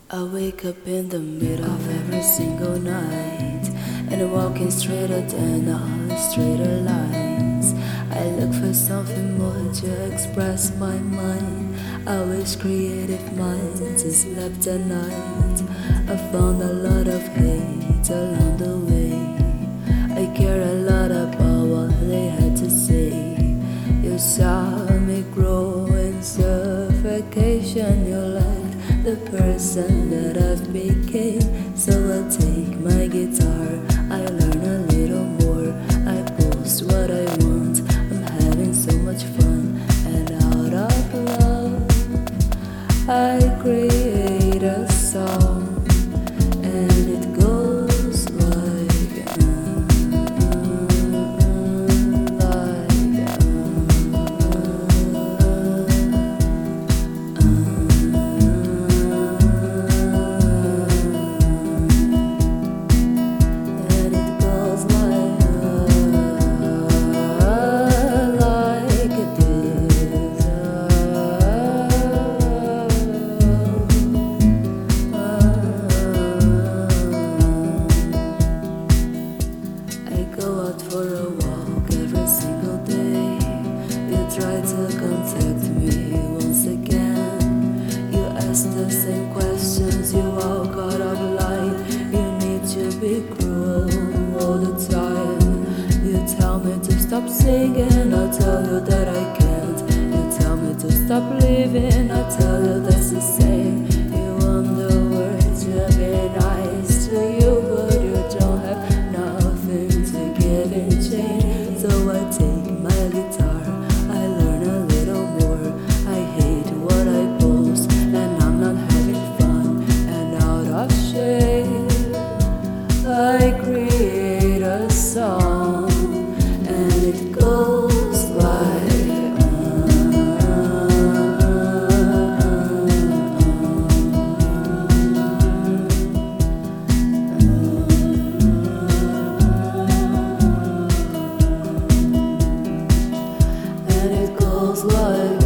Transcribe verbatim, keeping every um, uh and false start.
I wake up in the middle of every single night, and walking straighter than all straighter lines. I look for something more to express my mind. I wish creative minds had slept at night. I found a lot of hate along the way. I care a lot about what they had to say. You saw me grow in suffocation. You liked the person that I've became. So I take my guitar, I learn a little more, I post what I want. I'm having so much fun, and out of love I create a song, and it goes like uh, like and it goes like like this. I go out for a walk every single day. You try to contact me once again. You ask the same questions, you walk out of line. You need to be cruel all the time. You tell me to stop singing, I tell you that I can't. You tell me to stop living, I tell you that's the same. You want the world to be nice to you, but you don't have nothing to give in change. So I take my guitar, I learn a little more. I hate what I post, and I'm not having fun. And out of shame I create a song, and it goes like and it goes like